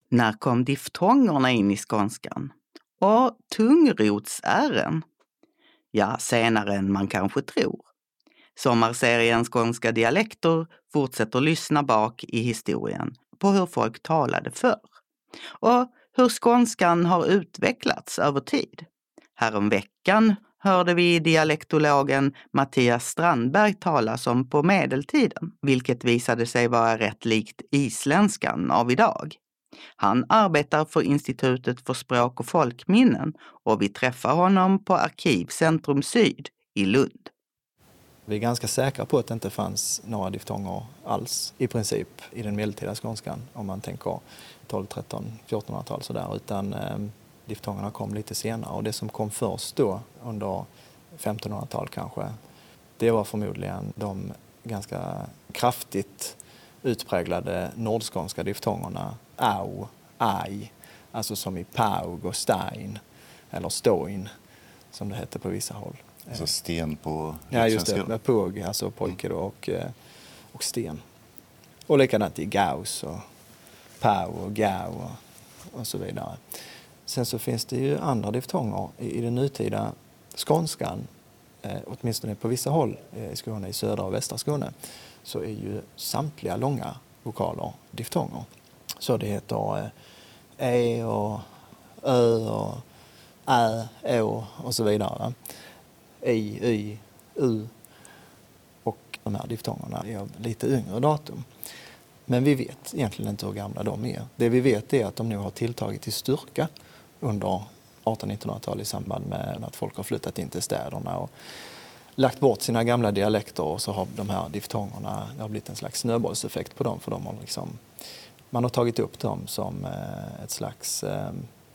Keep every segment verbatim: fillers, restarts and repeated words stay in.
När kom diftongerna in i skånskan? Och tungrotsären? Ja, senare än man kanske tror. Sommarserien Skånska dialekter fortsätter lyssna bak i historien på hur folk talade förr och hur skånskan har utvecklats över tid. Häromveckan hörde vi dialektologen Mattias Strandberg talas om på medeltiden, vilket visade sig vara rätt likt isländskan av idag. Han arbetar för Institutet för språk och folkminnen och vi träffar honom på Arkivcentrum Syd i Lund. Vi är ganska säkra på att det inte fanns några diftonger alls i princip i den medeltida skånskan, om man tänker tolv, tretton, fjortonhundratal sådär, utan eh, diftongerna kom lite senare, och det som kom först då under femtonhundratal kanske, det var förmodligen de ganska kraftigt utpräglade nordskånska diftongerna au, aj, alltså som i paug och stein eller stoin som det heter på vissa håll. Alltså sten på... Ja, just det. Med påg, alltså pojke då, och, och sten. Och likadant i gaus och pau och gau och, och så vidare. Sen så finns det ju andra diftonger i, i den nutida skånskan, eh, åtminstone på vissa håll i Skåne, i södra och västra Skåne, så är ju samtliga långa vokaler diftonger. Så det heter eh, e och ö och ä, å och så vidare. I, y, u och de här diftongerna är av lite yngre datum. Men vi vet egentligen inte hur gamla de är. Det vi vet är att de nu har tilltagit i styrka under artonhundra-nittonhundratalet i samband med att folk har flyttat in till städerna och lagt bort sina gamla dialekter, och så har de här diftongerna, det har blivit en slags snöbollseffekt på dem, för de har liksom, man har tagit upp dem som ett slags eh,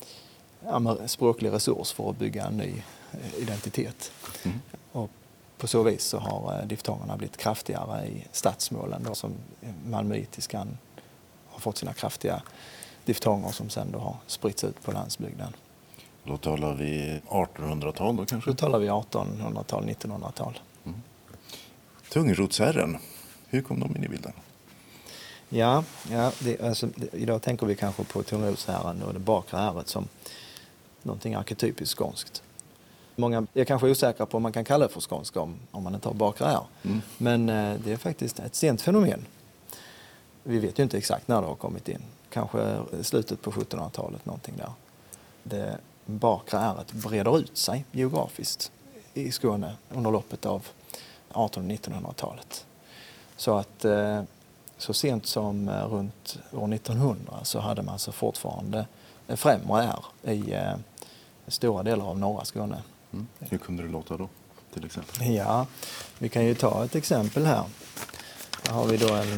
språklig resurs för att bygga en ny identitet. Mm. Och på så vis så har diftongerna blivit kraftigare i stadsmålen då, som malmöitiskan har fått sina kraftiga diftonger som sen då har spritts ut på landsbygden. Då talar vi artonhundratal då kanske? Då talar vi artonhundratal, nittonhundratal. Mm. Tungrotsären, hur kom de in i bilden? Ja, ja det, alltså, det, idag tänker vi kanske på tungrotsären och det bakre äret som någonting arketypiskt skånskt. Många är kanske osäkra på om man kan kalla det för skånska om, om man inte har bakre är. Mm. Men eh, det är faktiskt ett sent fenomen. Vi vet ju inte exakt när det har kommit in. Kanske slutet på sjuttonhundratalet, någonting där. Det bakre äret breder ut sig geografiskt i Skåne under loppet av artonhundra- och nittonhundratalet. Så att eh, så sent som eh, runt år nittonhundra så hade man alltså fortfarande främre är i eh, stora delar av norra Skåne. Mm. Hur kunde det låta då, till exempel? Ja, vi kan ju ta ett exempel här. Här har vi då en,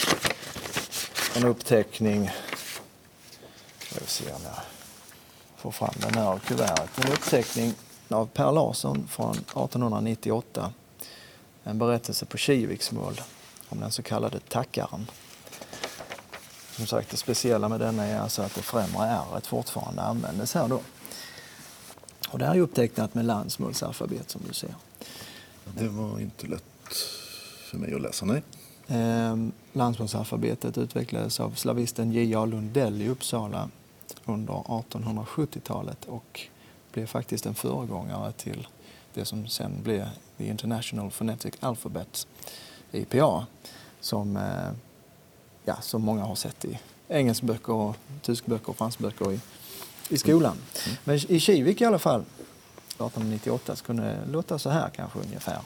en uppteckning. Jag vill se om jag får fram den här kuvertet. En uppteckning av Per Larsson från artonhundranittioåtta. En berättelse på Kiviksmål om den så kallade tackaren. Som sagt, det speciella med denna är alltså att det främre ärret fortfarande användes här då. Och det här är upptecknat med landsmålsalfabet som du ser. Det var inte lätt för mig att läsa, nej. Eh, landsmålsalfabetet utvecklades av slavisten J A Lundell i Uppsala under artonhundrasjuttiotalet och blev faktiskt en föregångare till det som sen blev The International Phonetic Alphabet, I P A, som, eh, ja, som många har sett i engelskböcker, och tyskböcker och franskböcker i, i skolan. Mm. Men i Kivik i alla fall, artonhundranittioåtta, så kunde det låta så här kanske ungefär.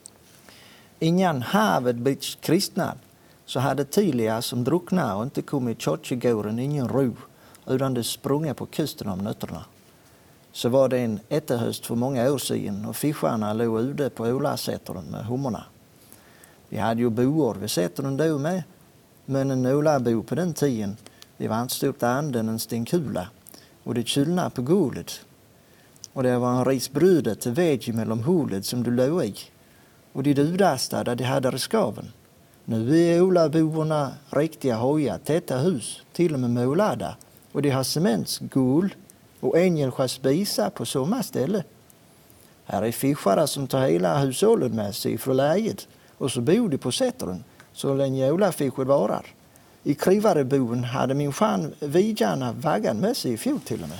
Innan havet blivit kristnad så hade Tilia som drucknar och inte kommit kyrkogården ingen ro, utan det sprungit på kusten om nötterna. Så var det en ättehöst för många år sedan och fiskarna låg ute på Ålasätteren med hommorna. Vi hade ju boor vid Sätteren då med, men en ålabo på den tiden, det var en stort anden en stenkula och det kylnade på golvet. Och det var en risbrödet till väg mellan hålet som du låg i. Och de dudaste där de hade reskaven. Nu är ålaboorna riktiga hojar, täta hus, till och med målade. Och de har cementsgol och ängelsjö spisar på samma ställe. Här är fiskare som tar hela hushållet med sig från läget. Och så bor de på Sätteren så länge ålafisket varar. I Krivareboen hade min fan vidjarna vaggan med sig i fjol till och med.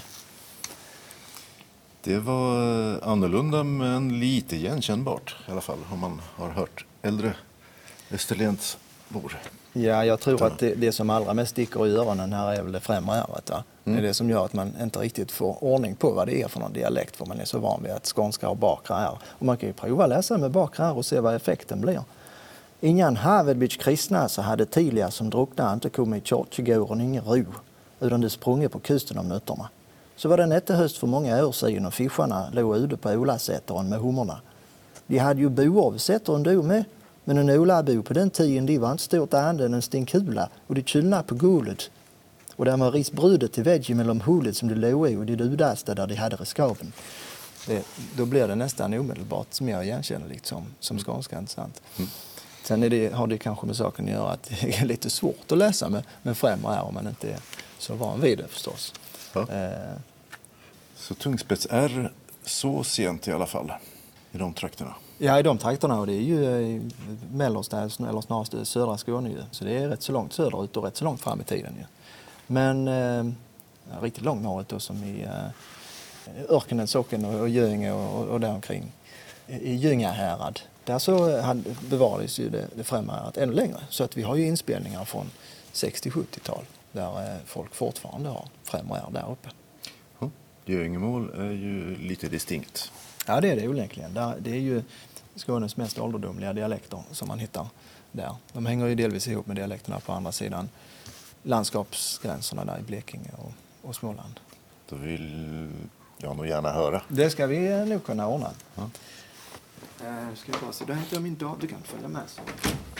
Det var annorlunda men lite igenkännbart i alla fall om man har hört äldre Österlendsbor. Ja, jag tror att det, det som allra mest sticker i öronen här är väl det främre ärret. Va? Mm. Det är det som gör att man inte riktigt får ordning på vad det är för någon dialekt, för man är så van vid att skånska har bakre är. Och man kan ju prova läsa med bakre är och se vad effekten blir. Ingen havedbits kristna så hade tidigare som druckna inte kommit i kyrkogården ingen ro, utan det sprungit på kusten om nötterna. Så var det nättehöst för många år sedan och fiskarna låg ute på Olasätteren med hummerna. De hade ju boavsätteren då med, men en Olabo på den tiden de var inte stort ande än en stinkula och de kyllna på guldet. Och där var risbrödet till veggie mellan hålet som de låg i och de dudaste där de hade reskapen. Det, då blir det nästan omedelbart som jag igenkänneligt som, som skånska, inte sant? Mm. Sen är det, har det kanske med saken att göra att det är lite svårt att läsa med, med främre är om man inte är så van vid det förstås. Ja. Eh. Så tungspets är så sent i alla fall i de trakterna? Ja, i de trakterna, och det är ju i mellersta eller snarast södra Skåne ju. Så det är rätt så långt söderut och rätt så långt fram i tiden ju. Men eh, riktigt långt norrut då, som i eh, Örkenäs socken och, och Göinge och, och där omkring. I Gyngahärad. Där så bevarades ju det, det främre äret ännu längre. Så att vi har ju inspelningar från sextio-sjuttiotal där eh, folk fortfarande har främre är där uppe. Ja, Göingemål är ju lite distinkt. Ja, det är det onekligen. Det är ju Skånes mest ålderdomliga dialekter som man hittar där. De hänger ju delvis ihop med dialekterna på andra sidan landskapsgränserna där i Blekinge och, och Småland. Då vill jag nog gärna höra. Det ska vi nog kunna ordna. Ja. Uh, ska jag bara se, då hämtar jag min dator, du kan följa med. Så.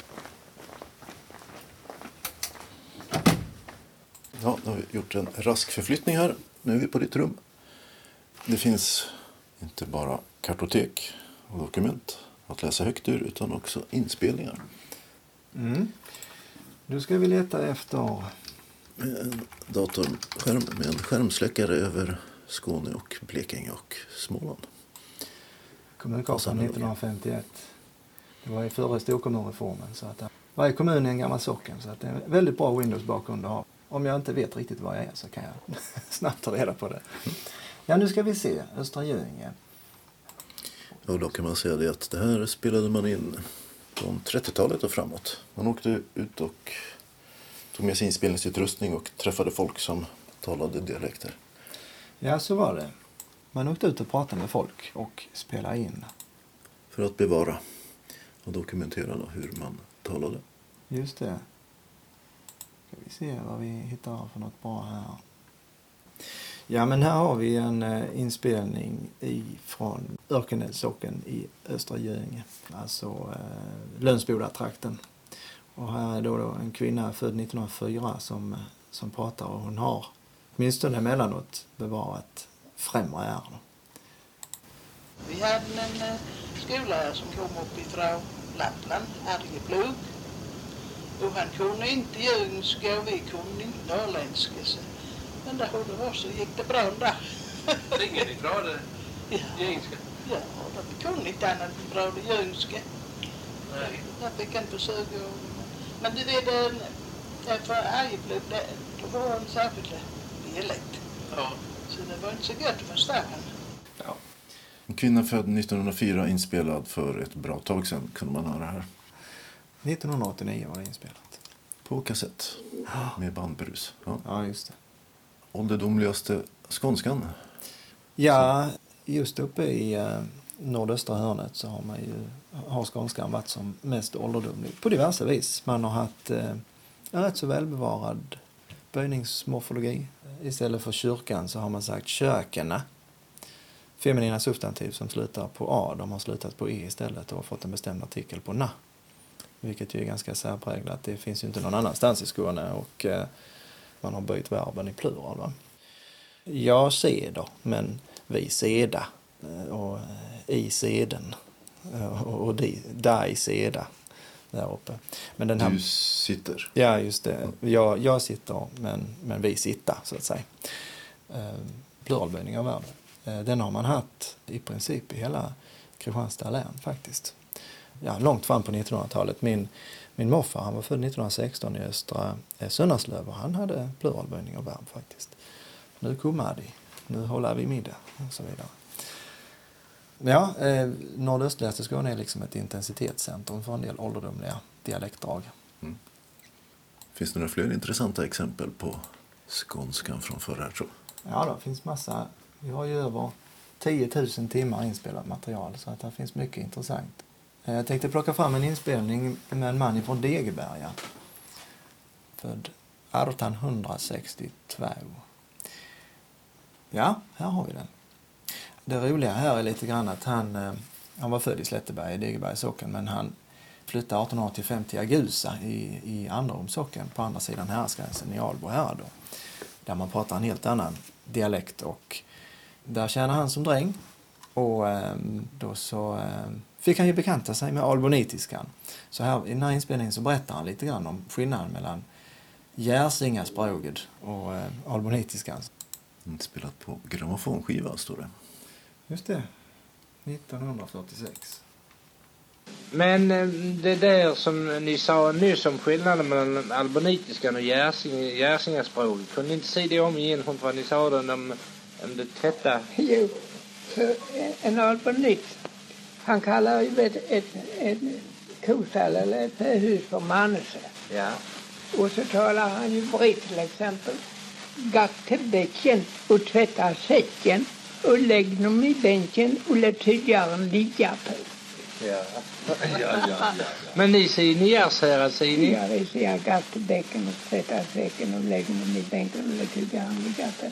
Ja, då har vi gjort en rask förflyttning här. Nu är vi på ditt rum. Det finns inte bara kartotek och dokument att läsa högt ur utan också inspelningar. Mm. Nu ska vi leta efter en datorskärm med en skärmsläckare över Skåne och Blekinge och Småland. Kommunkartan nittonhundrafemtioett. Det var ju före storkommunreformen, så att varje kommun är en gammal socken, så att det är en väldigt bra Windows-bakgrund att ha. Om jag inte vet riktigt vad jag är så kan jag snabbt ta reda på det. Ja, nu ska vi se. Östra Göinge. Och då kan man säga det att det här spelade man in från trettiotalet och framåt. Man åkte ut och tog med sin inspelningsutrustning och träffade folk som talade dialekter. Ja, så var det. Man åkte ut och pratade med folk och spelade in. För att bevara och dokumentera hur man talade. Just det. Ska vi se vad vi hittar för något bra här. Ja, men här har vi en uh, inspelning i, från Örkenässocken i Östra Göinge. Alltså uh, Lönsboda-trakten. Och här är då, då en kvinna född nittonhundrafyra som, uh, som pratar, och hon har åtminstone emellanåt bevarat främre är. Vi hade en uh, skola här som kom upp ifrån Lappland, Arjeplog. Och han kunde inte göinska och vi kunde inte norrländska. Men där det var så gick det bra där. Ingen ifrån det göinska? Ja, vi kunde inte annat än bra det göinska. Nej. Jag fick en försök. Men det är den, för Arjeplog, det var en särskild dialekt. Ja. Så det var inte så gott att förstå henne. Ja. En kvinna född nittonhundrafyra inspelad för ett bra tag sedan kunde man höra här. nittonhundraåttionio var det inspelat. På kassett med bandbrus. Ja, ja just det. Ålderdomligaste skånskan? Ja, just uppe i eh, nordöstra hörnet så har man ju har skånskan varit som mest ålderdomlig på diverse vis. Man har haft eh, en rätt så välbevarad böjningsmorfologi. Istället för kyrkan så har man sagt kökena. Feminina substantiv som slutar på A, de har slutat på E istället och har fått en bestämd artikel på na. Vilket ju är ganska särpräglat. Det finns ju inte någon annanstans i Skåne och eh, man har böjt verben i plural. Va? Jag seder, men vi seda och i seden och di, da i seda där uppe. Men den här, du sitter? Ja, just det. Jag, jag sitter, men, men vi sitter så att säga. Eh, pluralböjning av verben. Eh, den har man haft i princip i hela Kristianstad län faktiskt. ja, långt fram på nittonhundratalet. Min, min morfar, han var född nittonhundrasexton i östra eh, Sönnerslöv och han hade pluralböjning och verb faktiskt. Nu kommer de, nu håller vi middag och så vidare. Ja, eh, nordöstligaste Skåne är liksom ett intensitetscentrum för en del ålderdomliga dialektdrag. Mm. Finns det några fler intressanta exempel på skånskan från förra tror jag? Ja, det finns massa. Vi har ju över tio tusen timmar inspelat material så att det finns mycket intressant. Jag tänkte plocka fram en inspelning med en man från Degeberga. Född arton sextiotvå. Ja, här har vi den. Det roliga här är lite grann att han, han var född i Slätteberg i Degebergs socken, men han flyttade arton åttiofem till Agusa i, i Anderums socken på andra sidan häradsgränsen i Albo härad, där man pratar en helt annan dialekt, och där tjänade han som dräng och då så fick han ju bekanta sig med albonitiskan. Så här i den här inspelningen så berättar han lite grann om skillnaden mellan Järsingaspråket och albonitiskan. Inspelat på grammofonskiva står det. Just det, nittonhundrafyrtiosex. Men det där som ni sa nyss om skillnaden mellan albonitiskan och Järsing, Järsingaspråket, kunde ni inte säga det om igen vad ni sa om, om det tvätta? Jo, för en albonit, han kallar ju ett, ett, ett kostall eller ett hus för manse. Ja. Och så talar han ju britt till exempel. Gack till bäcken och tvätta säcken och lägg dem i bänken och lät tygaren ligga på. Ja. Ja, ja, ja. Men ni säger ni Järshärad, säger ni? Ja, det säger jag. Gack till bäcken och tvätta säcken och lägg dem i bänken och lät tygaren ligga på.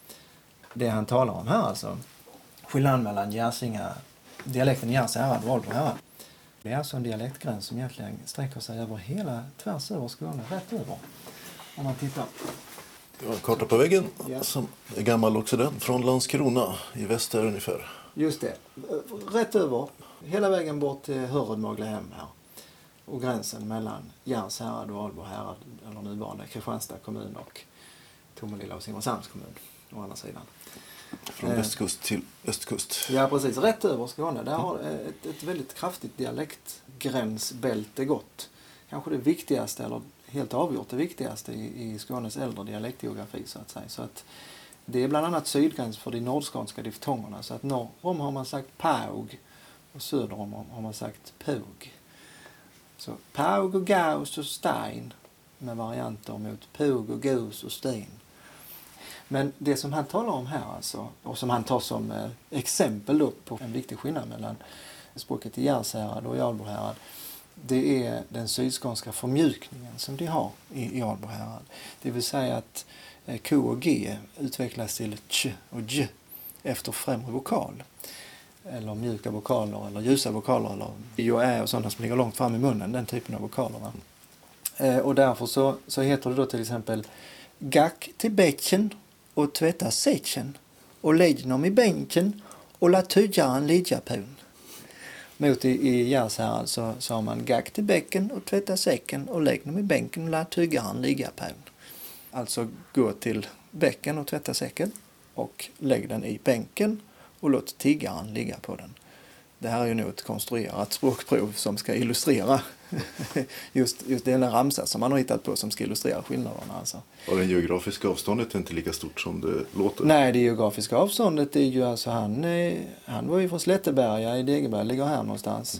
Det han talar om här alltså, skillnaden mellan Järsinga, dialekten Järshärad och Albo härad. Det är alltså en dialektgräns som egentligen sträcker sig över hela, tvärs över Skåne, rätt över. Om man tittar. Det var en karta på väggen Ja. som är gammal också den, från Landskrona i väster ungefär. Just det, rätt över, hela vägen bort till Hörred-Möglehem här. Och gränsen mellan Järshärad och Albo härad, eller nuvarande Kristianstad kommun och Tomelilla och Simrishamns kommun, å andra sidan. Från Eh. västkust till östkust. Ja, precis. Rätt över Skåne. Där har ett, ett väldigt kraftigt dialektgränsbälte gått. Kanske det viktigaste, eller helt avgjort det viktigaste i, i Skånes äldre dialektgeografi så att säga. Så att det är bland annat sydgräns för de nordskånska diftongerna. Så att norr om har man sagt paug och söder om har man sagt pug. Så paug och gaus och stein med varianter mot pug och gus och sten. Men det som han talar om här alltså, och som han tar som eh, exempel då på en viktig skillnad mellan språket i Järshärad och i Albo härad, det är den sydskånska förmjukningen som de har i, i Albo härad. Det vill säga att eh, K och G utvecklas till Ch och J efter främre vokal. Eller mjuka vokaler eller ljusa vokaler eller I och Ä och sådana som ligger långt fram i munnen, den typen av vokaler. Va? Eh, och därför så, så heter det då till exempel gack till bäcken och tvätta säcken och lägg dem i bänken och låt tygaren ligga på. Mot i, i Järshärad så sa man gack till bäcken och tvätta säcken och lägg dem i bänken och låt tygaren ligga på. Alltså gå till bäcken och tvätta säcken och lägg den i bänken och låt tiggaren ligga på den. Det här är ju nog ett konstruerat språkprov som ska illustrera just, just den ramsa som man har hittat på som ska illustrera skillnaderna. Alltså. Och det geografiska avståndet är inte lika stort som det låter. Nej, det geografiska avståndet är ju alltså han, han var ju från Slätteberga i Degeberg, ligger här någonstans.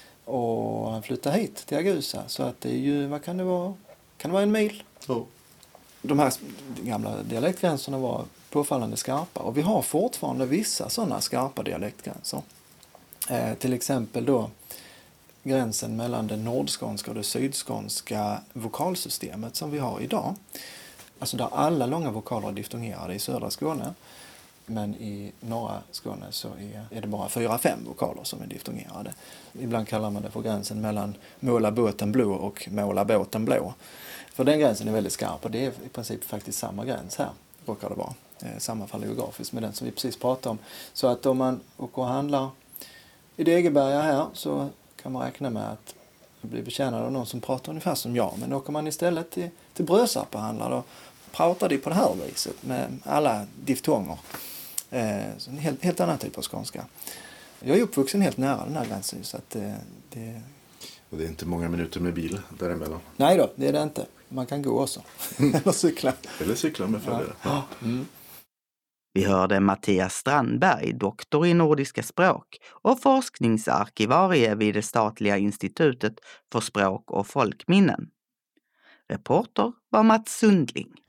Och han flyttade hit till Agusa, så att det är ju, vad kan det vara? Kan det vara en mil? Oh. De här gamla dialektgränserna var påfallande skarpa och vi har fortfarande vissa sådana skarpa dialektgränser. Eh, till exempel då gränsen mellan det nordskånska och det sydskånska vokalsystemet som vi har idag. Alltså där alla långa vokaler är diftongerade i södra Skåne. Men i norra Skåne så är, är det bara fyra, fem vokaler som är diftongerade. Ibland kallar man det för gränsen mellan måla båten blå och måla båten blå. För den gränsen är väldigt skarp och det är i princip faktiskt samma gräns här, råkar det vara. Eh, sammanfaller geografiskt med den som vi precis pratade om. Så att om man åker och handlar i Degeberga här så kan man räkna med att bli betjänad av någon som pratar ungefär som jag. Men åker man istället till, till Brösarp och handlar då pratar de på det här viset med alla diftonger. Eh, så en helt, helt annan typ av skånska. Jag är uppvuxen helt nära den här gränsen så att det, det... Och det är inte många minuter med bil däremellan. Nej då, det är det inte. Man kan gå också. Eller cykla. Eller cykla med följare. Ja. Mm. Vi hörde Mattias Strandberg, doktor i nordiska språk och forskningsarkivarie vid det statliga institutet för språk och folkminnen. Reporter var Mats Sundling.